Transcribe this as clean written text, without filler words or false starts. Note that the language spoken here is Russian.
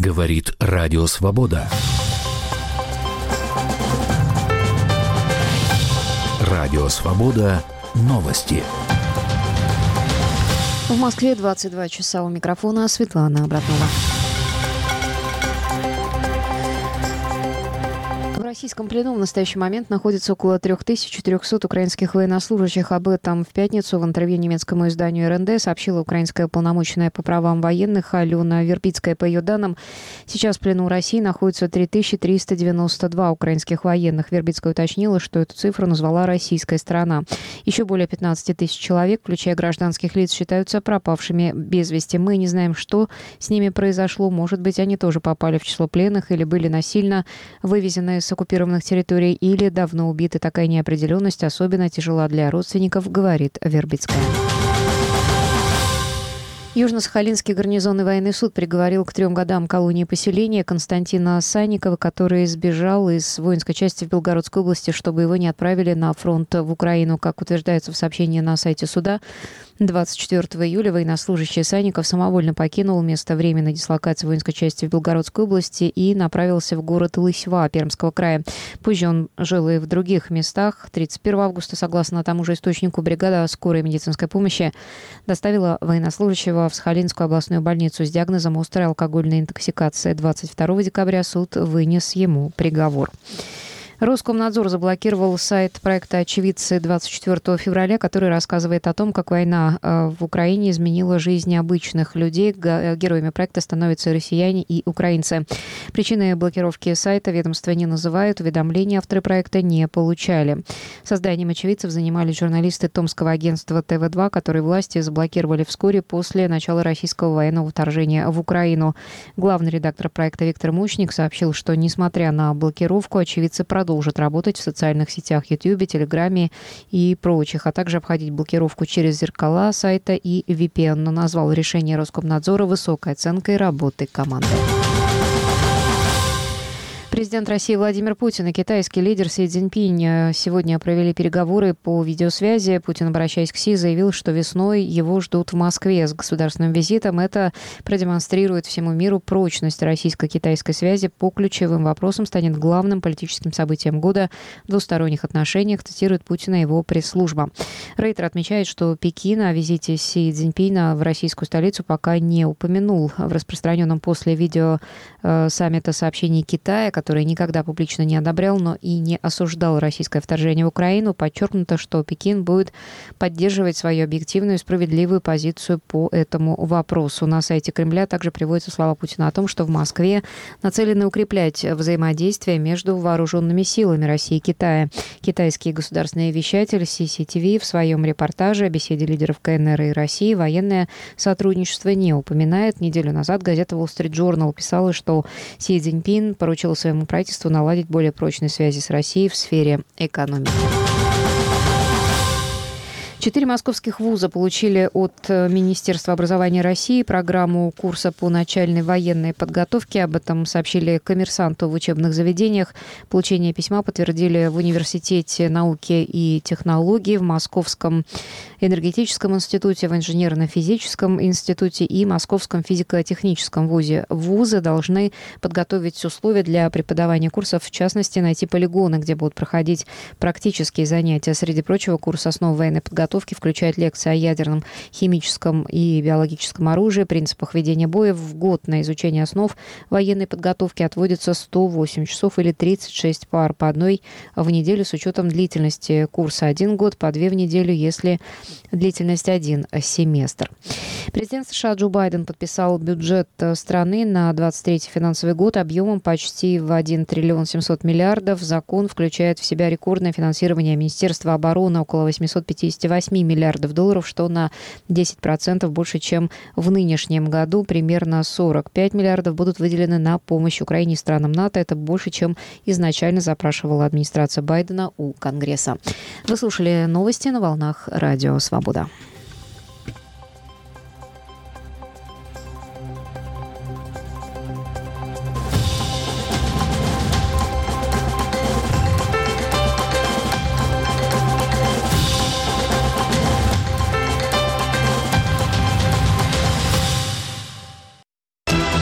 Говорит Радио Свобода. Радио Свобода. Новости. В Москве 22 часа. У микрофона Светлана Абратнова. В российском плену в настоящий момент находится около 3400 украинских военнослужащих. Об этом в пятницу в интервью немецкому изданию РНД сообщила украинская уполномоченная по правам военных Алена Вербицкая. По ее данным, сейчас в плену России находится 3392 украинских военных. Вербицкая уточнила, что эту цифру назвала российская сторона. Еще более 15 тысяч человек, включая гражданских лиц, считаются пропавшими без вести. Мы не знаем, что с ними произошло. Может быть, они тоже попали в число пленных или были насильно вывезены с оккупированных территорий или давно убиты. Такая неопределенность особенно тяжела для родственников, говорит Вербицкая. Южно-Сахалинский гарнизонный военный суд приговорил к 3 годам колонии поселения Константина Санникова, который сбежал из воинской части в Белгородской области, чтобы его не отправили на фронт в Украину. Как утверждается в сообщении на сайте суда, 24 июля военнослужащий Санников самовольно покинул место временной дислокации воинской части в Белгородской области и направился в город Лысьва Пермского края. Позже он жил и в других местах. 31 августа, согласно тому же источнику, бригада скорой медицинской помощи доставила военнослужащего в Сахалинскую областную больницу с диагнозом острая алкогольная интоксикация. 22 декабря суд вынес ему приговор. Роскомнадзор заблокировал сайт проекта «Очевидцы» 24 февраля, который рассказывает о том, как война в Украине изменила жизни обычных людей. Героями проекта становятся россияне и украинцы. Причины блокировки сайта ведомства не называют, уведомления авторы проекта не получали. Созданием «Очевидцев» занимались журналисты томского агентства ТВ-2, которые власти заблокировали вскоре после начала российского военного вторжения в Украину. Главный редактор проекта Виктор Мучник сообщил, что, несмотря на блокировку, «Очевидцы» продолжат работать в социальных сетях Ютьюбе, Телеграме и прочих, а также обходить блокировку через зеркала сайта и VPN. Но назвал решение Роскомнадзора высокой оценкой работы команды. Президент России Владимир Путин и китайский лидер Си Цзиньпинь сегодня провели переговоры по видеосвязи. Путин, обращаясь к Си, заявил, что весной его ждут в Москве с государственным визитом. Это продемонстрирует всему миру прочность российско-китайской связи. По ключевым вопросам станет главным политическим событием года в двусторонних отношениях, цитирует Путина его пресс-служба. Рейтер отмечает, что Пекин о визите Си Цзиньпина в российскую столицу пока не упомянул. В распространенном после видео саммита сообщении Китая, который никогда публично не одобрял, но и не осуждал российское вторжение в Украину, подчеркнуто, что Пекин будет поддерживать свою объективную и справедливую позицию по этому вопросу. На сайте Кремля также приводятся слова Путина о том, что в Москве нацелены укреплять взаимодействие между вооруженными силами России и Китая. Китайский государственный вещатель CCTV в своем репортаже о беседе лидеров КНР и России военное сотрудничество не упоминает. Неделю назад газета Wall Street Journal писала, что Си Цзиньпин поручил своему правительству наладить более прочные связи с Россией в сфере экономики. 4 московских вуза получили от Министерства образования России программу курса по начальной военной подготовке. Об этом сообщили «Коммерсанту» в учебных заведениях. Получение письма подтвердили в Университете науки и технологий, в Московском энергетическом институте, в Инженерно-физическом институте и Московском физико-техническом вузе. Вузы должны подготовить условия для преподавания курсов, в частности, найти полигоны, где будут проходить практические занятия. Среди прочего, курс основ военной подготовки включает лекции о ядерном, химическом и биологическом оружии, принципах ведения боя. В год на изучение основ военной подготовки отводится 108 часов или 36 пар по одной в неделю с учетом длительности курса 1 год, по 2 в неделю, если длительность 1 семестр. Президент США Джо Байден подписал бюджет страны на 2023 финансовый год объемом почти в 1 триллион 700 миллиардов. Закон включает в себя рекордное финансирование Министерства обороны около 858 миллиардов долларов, что на 10% больше, чем в нынешнем году. Примерно 45 миллиардов будут выделены на помощь Украине и странам НАТО. Это больше, чем изначально запрашивала администрация Байдена у Конгресса. Вы слушали новости на волнах Радио Свобода.